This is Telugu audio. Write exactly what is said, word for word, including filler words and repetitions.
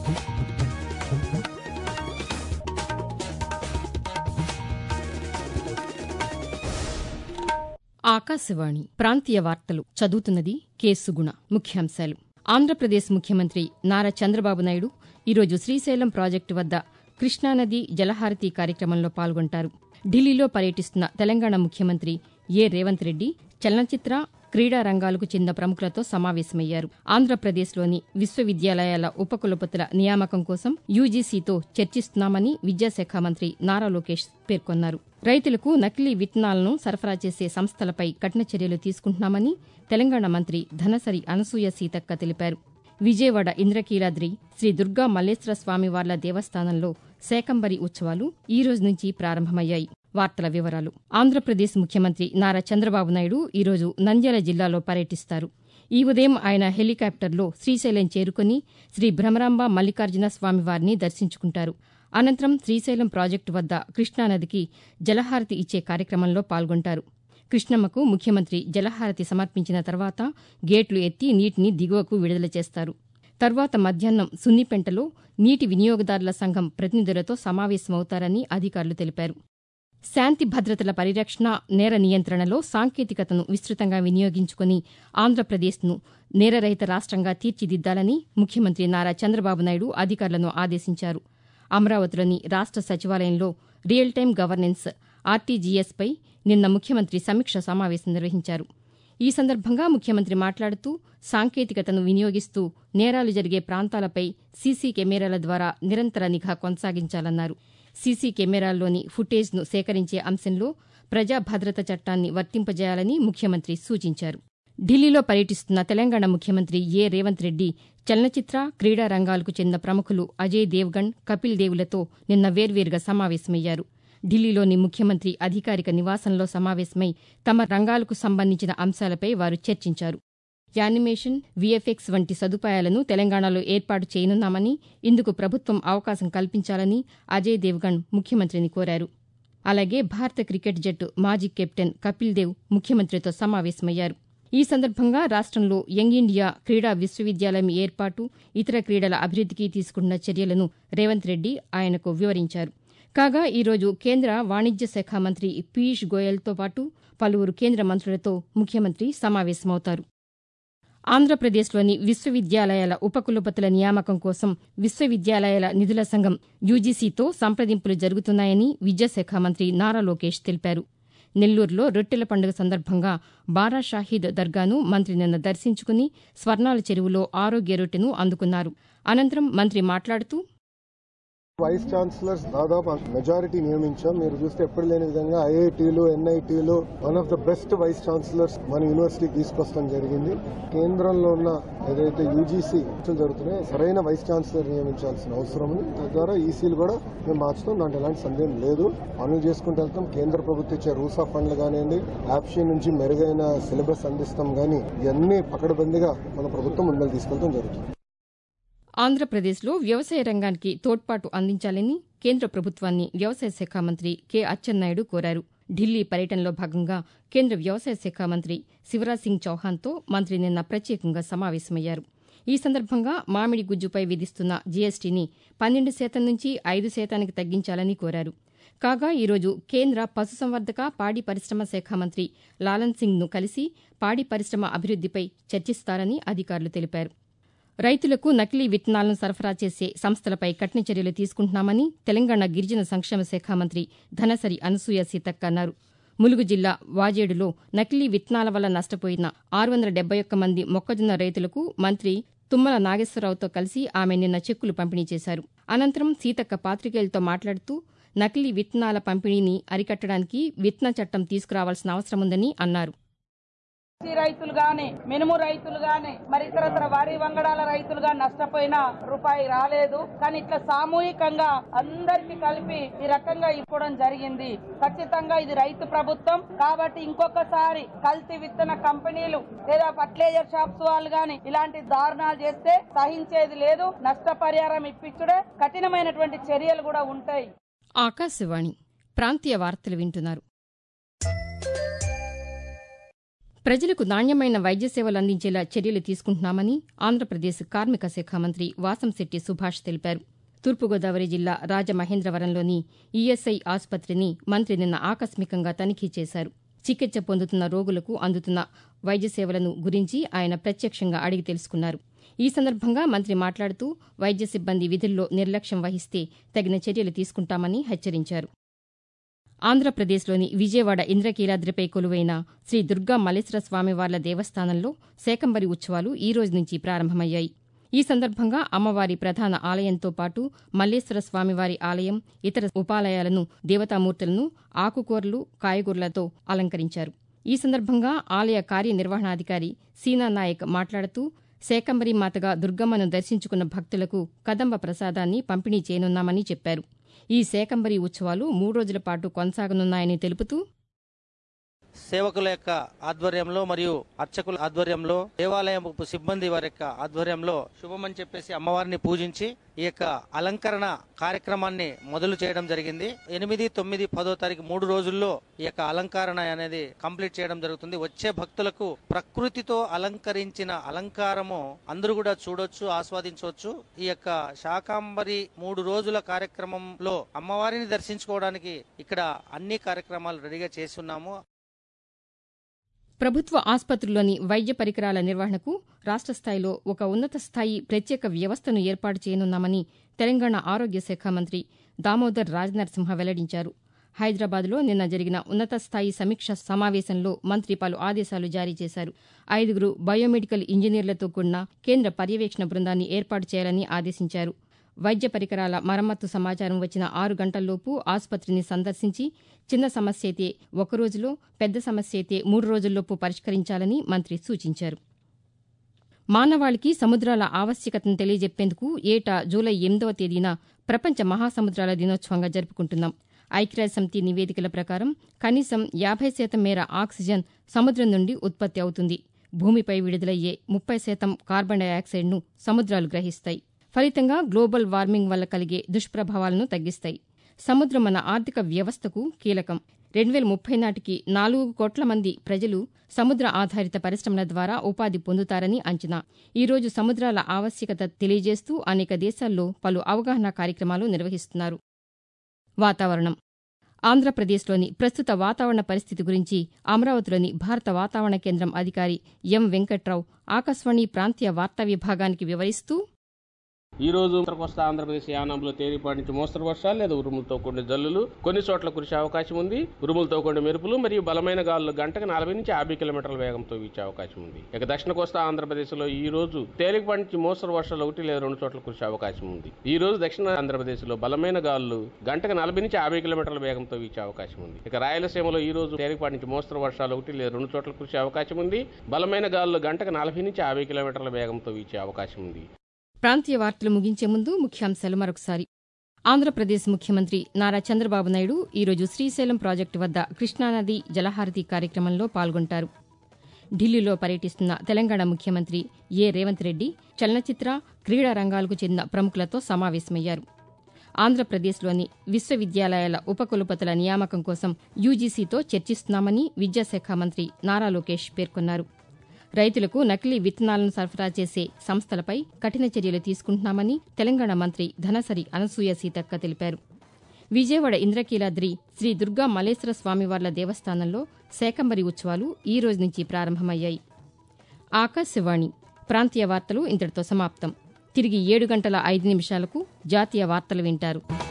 ఆకాశవాణి ప్రాంతీయ వార్తలు చదువుతున్నది కె సుగుణ. ముఖ్యాంశాలు. ఆంధ్రప్రదేశ్ ముఖ్యమంత్రి నారా చంద్రబాబు నాయుడు ఈరోజు శ్రీశైలం ప్రాజెక్టు వద్ద కృష్ణానది జలహారతి కార్యక్రమంలో పాల్గొంటారు. ఢిల్లీలో పర్యటిస్తున్న తెలంగాణ ముఖ్యమంత్రి ఏ రేవంత్ రెడ్డి చలనచిత్ర, క్రీడా రంగాలకు చెందిన ప్రముఖులతో సమావేశమయ్యారు. ఆంధ్రప్రదేశ్లోని విశ్వవిద్యాలయాల ఉపకులపతుల నియామకం కోసం యూజీసీతో చర్చిస్తున్నామని విద్యాశాఖ మంత్రి నారా లోకేష్ పేర్కొన్నారు. రైతులకు నకిలీ విత్తనాలను సరఫరా చేసే సంస్థలపై కఠిన చర్యలు తీసుకుంటున్నామని తెలంగాణ మంత్రి ధనసరి అనసూయ సీతక్క తెలిపారు. విజయవాడ ఇంద్రకీలాద్రి శ్రీ దుర్గా మల్లేశ్వర స్వామివార్ల దేవస్థానంలో శాకంబరి ఉత్సవాలు ఈ రోజు నుంచి ప్రారంభమయ్యాయి. వార్తల వివరాలు. ఆంధ్రప్రదేశ్ ముఖ్యమంత్రి నారా చంద్రబాబు నాయుడు ఈరోజు నంద్యాల జిల్లాలో పర్యటిస్తారు. ఈ ఉదయం ఆయన హెలికాప్టర్లో శ్రీశైలం చేరుకుని శ్రీ భ్రమరాంబ మల్లికార్జున స్వామివారిని దర్శించుకుంటారు. అనంతరం శ్రీశైలం ప్రాజెక్టు వద్ద కృష్ణానదికి జలహారతి ఇచ్చే కార్యక్రమంలో పాల్గొంటారు. కృష్ణమ్మకు ముఖ్యమంత్రి జలహారతి సమర్పించిన తర్వాత గేట్లు ఎత్తి నీటిని దిగువకు విడుదల చేస్తారు. తర్వాత మధ్యాహ్నం సున్నిపెంటలో నీటి వినియోగదారుల సంఘం ప్రతినిధులతో సమావేశమవుతారని అధికారులు తెలిపారు. శాంతి భద్రతల పరిరక్షణ, నేర నియంత్రణలో సాంకేతికతను విస్తృతంగా వినియోగించుకుని ఆంధ్రప్రదేశ్ను నేరరహిత రాష్ట్రంగా తీర్చిదిద్దాలని ముఖ్యమంత్రి నారా చంద్రబాబు నాయుడు అధికారులను ఆదేశించారు. అమరావతిలోని రాష్ట సచివాలయంలో రియల్ టైం గవర్నెన్స్ ఆర్టీజీఎస్పై నిన్న ముఖ్యమంత్రి సమీక్ష సమావేశం నిర్వహించారు. ఈ సందర్భంగా ముఖ్యమంత్రి మాట్లాడుతూ సాంకేతికతను వినియోగిస్తూ నేరాలు జరిగే ప్రాంతాలపై సీసీ కెమెరాల ద్వారా నిరంతర నిఘా కొనసాగించాలన్నారు. సీసీ కెమెరాల్లోని ఫుటేజ్ను సేకరించే అంశంలో ప్రజా భద్రత చట్టాన్ని వర్తింపజేయాలని ముఖ్యమంత్రి సూచించారు. ఢిల్లీలో పర్యటిస్తున్న తెలంగాణ ముఖ్యమంత్రి ఏ రేవంత్ రెడ్డి చలనచిత్ర, క్రీడా రంగాలకు చెందిన ప్రముఖులు అజయ్ దేవ్గణ్, కపిల్ దేవులతో నిన్న వేర్వేరుగా సమావేశమయ్యారు. ఢిల్లీలోని ముఖ్యమంత్రి అధికారిక నివాసంలో సమావేశమై తమ రంగాలకు సంబంధించిన అంశాలపై వారు చర్చించారు. యానిమేషన్, వీఎఫ్ఎక్స్ వంటి సదుపాయాలను తెలంగాణలో ఏర్పాటు చేయనున్నామని, ఇందుకు ప్రభుత్వం అవకాశం కల్పించాలని అజయ్ దేవ్గణ్ ముఖ్యమంత్రిని కోరారు. అలాగే భారత క్రికెట్ జట్టు మాజీ కెప్టెన్ కపిల్ దేవ్ ముఖ్యమంత్రితో సమావేశమయ్యారు. ఈ సందర్భంగా రాష్టంలో యంగ్ ఇండియా క్రీడా విశ్వవిద్యాలయం ఏర్పాటు, ఇతర క్రీడల అభివృద్దికి తీసుకుంటున్న చర్యలను రేవంత్ రెడ్డి ఆయనకు వివరించారు. కాగా ఈరోజు కేంద్ర వాణిజ్య శాఖ మంత్రి పీయూష్ గోయల్తో పాటు పలువురు కేంద్ర మంత్రులతో ముఖ్యమంత్రి సమావేశమవుతారు. ఆంధ్రప్రదేశ్లోని విశ్వవిద్యాలయాల ఉపకులపతుల నియామకం కోసం విశ్వవిద్యాలయాల నిధుల సంఘం యూజీసీతో సంప్రదింపులు జరుగుతున్నాయని విద్యాశాఖ మంత్రి నారా లోకేష్ తెలిపారు. నెల్లూరులో రొట్టెల పండుగ సందర్భంగా బారా షాహీద్ దర్గాను మంత్రి నిన్న దర్శించుకుని స్వర్ణాల చెరువులో ఆరోగ్య రొట్టెను అందుకున్నారు. అనంతరం మంత్రి మాట్లాడుతూ వైస్ ఛాన్సలర్స్ దాదాపు మెజారిటీ నియమించాం. మీరు చూస్తే ఎప్పుడు లేని విధంగా ఐఐటీలు, ఎన్ఐటీలు one of the best vice chancellors మన యూనివర్సిటీకి తీసుకొస్తాం జరిగింది. కేంద్రంలో ఉన్న ఏదైతే యూజీసీ జరుగుతున్నాయో సరైన వైస్ ఛాన్సలర్ నియమించాల్సిన అవసరం ఉంది. తద్వారా ఈసీలు కూడా మేము మార్చుతాం. దాంట్లో ఎలాంటి సందేహం లేదు. పనులు చేసుకుంటూ వెళ్తాం. కేంద్ర ప్రభుత్వం ఇచ్చే రూసా ఫండ్లు కానివ్వండి, యాప్షీ నుంచి మెరుగైన సిలబస్ అందిస్తాం. కానీ ఇవన్నీ పకడ్బందీగా మన ప్రభుత్వం ముందలు తీసుకెళ్తాం జరుగుతుంది. ఆంధ్రప్రదేశ్లో వ్యవసాయ రంగానికి తోడ్పాటు అందించాలని కేంద్ర ప్రభుత్వాన్ని వ్యవసాయ శాఖ మంత్రి కె అచ్చెన్నాయుడు కోరారు. ఢిల్లీ పర్యటనలో భాగంగా కేంద్ర వ్యవసాయ శాఖ మంత్రి శివరాజ్ సింగ్ చౌహాన్తో మంత్రి నిన్న ప్రత్యేకంగా సమావేశమయ్యారు. ఈ సందర్భంగా మామిడి గుజ్జుపై విధిస్తున్న జీఎస్టీని పన్నెండు శాతం నుంచి ఐదు శాతానికి తగ్గించాలని కోరారు. కాగా ఈరోజు కేంద్ర పశుసంవర్ధక, పాడి పరిశ్రమ శాఖ మంత్రి లాలన్ సింగ్ను కలిసి పాడి పరిశ్రమ అభివృద్దిపై చర్చిస్తారని అధికారులు తెలిపారు. రైతులకు నకిలీ విత్తనాలను సరఫరా చేసే సంస్థలపై కఠిన చర్యలు తీసుకుంటున్నామని తెలంగాణ గిరిజన సంక్షేమ శాఖ మంత్రి ధనసరి అనసూయ సీతక్క అన్నారు. ములుగు జిల్లా వాజేడులో నకిలీ విత్తనాల వల్ల నష్టపోయిన ఆరు వందల డెబ్బై ఒక్క మంది మొక్కజొన్న రైతులకు మంత్రి తుమ్మల నాగేశ్వరరావుతో కలిసి ఆమె నిన్న చెక్కులు పంపిణీ చేశారు. అనంతరం సీతక్క పాతికేయులతో మాట్లాడుతూ నకిలీ విత్తనాల పంపిణీని అరికట్టడానికి విత్తన చట్టం తీసుకురావాల్సిన అవసరం ఉందని అన్నారు. రైతులు గాని, మినుము రైతులు గాని, మరి ఇతరతర వరి వంగడాల రైతులు గాని నష్టపోయిన రూపాయి రాలేదు. కానీ ఇట్లా సామూహికంగా అందరికి కలిపి ఈ రకంగా ఇవ్వడం జరిగింది. ఖచ్చితంగా ఇది రైతు ప్రభుత్వం కాబట్టి ఇంకొకసారి కల్తీ విత్తన కంపెనీలు లేదా ఫర్టిలైజర్ షాప్స్ వాళ్ళు గాని ఇలాంటి దారుణాలు చేస్తే సహించేది లేదు. నష్టపరిహారం ఇప్పించుడే కఠినమైనటువంటి చర్యలు కూడా ఉంటాయి. ఆకాశవాణి ప్రాంతీయ వార్తలు వింటున్నారు. ప్రజలకు నాణ్యమైన వైద్య సేవలు అందించేలా చర్యలు తీసుకుంటున్నామని ఆంధ్రప్రదేశ్ కార్మిక శాఖ మంత్రి వాసంశెట్టి సుభాష్ తెలిపారు. తూర్పుగోదావరి జిల్లా రాజమహేంద్రవరంలోని ఈఎస్ఐ ఆసుపత్రిని మంత్రి నిన్న ఆకస్మికంగా తనిఖీ చేశారు. చికిత్స పొందుతున్న రోగులకు అందుతున్న వైద్య సేవలను గురించి ఆయన ప్రత్యక్షంగా అడిగి తెలుసుకున్నారు. ఈ సందర్భంగా మంత్రి మాట్లాడుతూ వైద్య సిబ్బంది విధుల్లో నిర్లక్ష్యం వహిస్తే తగిన చర్యలు తీసుకుంటామని హెచ్చరించారు. ఆంధ్రప్రదేశ్లోని విజయవాడ ఇంద్రకీలాద్రిపై కొలువైన శ్రీ దుర్గా మల్లేశ్వర స్వామివార్ల దేవస్థానంలో శాకంబరి ఉత్సవాలు ఈ రోజు నుంచి ప్రారంభమయ్యాయి. ఈ సందర్భంగా అమ్మవారి ప్రధాన ఆలయంతో పాటు మల్లేశ్వర స్వామివారి ఆలయం, ఇతర ఉపాలయాలను, దేవతామూర్తులను ఆకుకూరలు, కాయగూరలతో అలంకరించారు. ఈ సందర్భంగా ఆలయ కార్యనిర్వహణాధికారి సీనా నాయక్ మాట్లాడుతూ శాకంబరి మాతగా దుర్గమ్మను దర్శించుకున్న భక్తులకు కదంబ ప్రసాదాన్ని పంపిణీ చేయనున్నామని చెప్పారు. ఈ శాకంబరి ఉత్సవాలు మూడు రోజుల పాటు కొనసాగనున్నాయని తెలుపుతూ సేవకుల యొక్క ఆధ్వర్యంలో మరియు అర్చకుల ఆధ్వర్యంలో దేవాలయం సిబ్బంది వారి యొక్క ఆధ్వర్యంలో శుభమని చెప్పేసి అమ్మవారిని పూజించి ఈ యొక్క అలంకరణ కార్యక్రమాన్ని మొదలు చేయడం జరిగింది. ఎనిమిది తొమ్మిది పదో తారీఖు మూడు రోజుల్లో ఈ యొక్క అలంకరణ అనేది కంప్లీట్ చేయడం జరుగుతుంది. వచ్చే భక్తులకు ప్రకృతితో అలంకరించిన అలంకారము అందరూ కూడా చూడొచ్చు, ఆస్వాదించవచ్చు. ఈ యొక్క శాకంబరి మూడు రోజుల కార్యక్రమంలో అమ్మవారిని దర్శించుకోవడానికి ఇక్కడ అన్ని కార్యక్రమాలు రెడీగా చేసి ఉన్నాము. ప్రభుత్వ ఆసుపత్రుల్లోని వైద్య పరికరాల నిర్వహణకు రాష్ట్ర స్థాయిలో ఒక ఉన్నత స్థాయి ప్రత్యేక వ్యవస్థను ఏర్పాటు చేయనున్నామని తెలంగాణ ఆరోగ్య శాఖ మంత్రి దామోదర్ రాజనరసింహ వెల్లడించారు. హైదరాబాద్లో నిన్న జరిగిన ఉన్నత స్థాయి సమీక్ష సమావేశంలో మంత్రి పలు ఆదేశాలు జారీ చేశారు. ఐదుగురు బయోమెడికల్ ఇంజనీర్లతో కూడిన కేంద్ర పర్యవేక్షణ బృందాన్ని ఏర్పాటు చేయాలని ఆదేశించారు. వైద్య పరికరాల మరమ్మతు సమాచారం వచ్చిన ఆరు గంటల్లోపు ఆసుపత్రిని సందర్శించి చిన్న సమస్య అయితే ఒక రోజులో, పెద్ద సమస్య అయితే మూడు రోజుల్లోపు పరిష్కరించాలని మంత్రి సూచించారు. మానవాళికి సముద్రాల ఆవశ్యకతను తెలియజెప్పేందుకు ఏటా జూలై ఎనిమిదవ తేదీన ప్రపంచ మహాసముద్రాల దినోత్సవంగా జరుపుకుంటున్నాం. ఐక్యరాజ్యసమితి నివేదికల ప్రకారం కనీసం యాభై శాతం మేర ఆక్సిజన్ సముద్రం నుండి ఉత్పత్తి అవుతుంది. భూమిపై విడుదలయ్యే ముప్పై శాతం కార్బన్ డయాక్సైడ్ను సముద్రాలు గ్రహిస్తాయి. ఫలితంగా గ్లోబల్ వార్మింగ్ వల్ల కలిగే దుష్ప్రభావాలను తగ్గిస్తాయి. సముద్రం మన ఆర్థిక వ్యవస్థకు కీలకం. రెండు వేల ముప్పై నాటికి నాలుగు కోట్ల మంది ప్రజలు సముద్ర ఆధారిత పరిశ్రమల ద్వారా ఉపాధి పొందుతారని అంచనా. ఈరోజు సముద్రాల ఆవశ్యకత తెలియజేస్తూ అనేక దేశాల్లో పలు అవగాహన కార్యక్రమాలు నిర్వహిస్తున్నారు. వాతావరణం. ఆంధ్రప్రదేశ్లోని ప్రస్తుత వాతావరణ పరిస్థితి గురించి అమరావతిలోని భారత వాతావరణ కేంద్రం అధికారి ఎం వెంకట్రావు ఆకాశవాణి ప్రాంతీయ వార్తా విభాగానికి వివరిస్తూ ఈ రోజు ఉత్తర కోస్తా ఆంధ్రప్రదేశ్ యానాంలో తేలిపాటి నుంచి మోస్తరు వర్షాలు లేదా ఉరుములతో కూడిన జల్లులు, కొన్ని చోట్ల కురిసే అవకాశం ఉంది. ఉరుములతో కూడిన మెరుపులు మరియు బలమైన గాలులు గంటకు నలభై నుంచి యాభై కిలోమీటర్ల వేగంతో వీచే అవకాశం ఉంది. ఇక దక్షిణ కోస్తా ఆంధ్రప్రదేశ్ లో ఈ రోజు తేలికపాటి నుంచి మోస్తరు వర్షాలు ఒకటి లేదా రెండు చోట్ల కురిసే అవకాశం ఉంది. ఈ రోజు దక్షిణ ఆంధ్రప్రదేశ్ లో బలమైన గాలులు గంటకు నలభై నుంచి యాభై కిలోమీటర్ల వేగంతో వీచే అవకాశం ఉంది. ఇక రాయలసీమలో ఈ రోజు తేలికపాటి నుంచి మోస్తరు వర్షాలు ఒకటి లేదా రెండు చోట్ల కురిసే అవకాశం ఉంది. బలమైన గాలులు గంటకు నలభై నుంచి యాభై కిలోమీటర్ల వేగంతో వీచే అవకాశం ఉంది. ప్రాంతీయ వార్తలు ముగించే ముందు ముఖ్యాంశాలు మరొకసారి. ఆంధ్రప్రదేశ్ ముఖ్యమంత్రి నారా చంద్రబాబు నాయుడు ఈరోజు శ్రీశైలం ప్రాజెక్టు వద్ద కృష్ణానది జలహారతి కార్యక్రమంలో పాల్గొంటారు. ఢిల్లీలో పర్యటిస్తున్న తెలంగాణ ముఖ్యమంత్రి ఏ రేవంత్ రెడ్డి చలనచిత్ర, క్రీడా రంగాలకు చెందిన ప్రముఖులతో సమావేశమయ్యారు. ఆంధ్రప్రదేశ్లోని విశ్వవిద్యాలయాల ఉపకులపతుల నియామకం కోసం యూజీసీతో చర్చిస్తున్నామని విద్యాశాఖ మంత్రి నారా లోకేష్ పేర్కొన్నారు. రైతులకు నకిలీ విత్తనాలను సరఫరా చేసే సంస్థలపై కఠిన చర్యలు తీసుకుంటున్నామని తెలంగాణ మంత్రి ధనసరి అనసూయ సీతక్క తెలిపారు. విజయవాడ ఇంద్రకీలాద్రి శ్రీ దుర్గా మల్లేశ్వర స్వామివార్ల దేవస్థానంలో శాకంబరి ఉత్సవాలు ఈ రోజు నుంచి ప్రారంభమయ్యాయి. ఆకాశవాణి ప్రాంతీయ వార్తలు ఇంతటితో సమాప్తం. తిరిగి ఏడు గంటల ఐదు నిమిషాలకు జాతీయ వార్తలు వింటారు.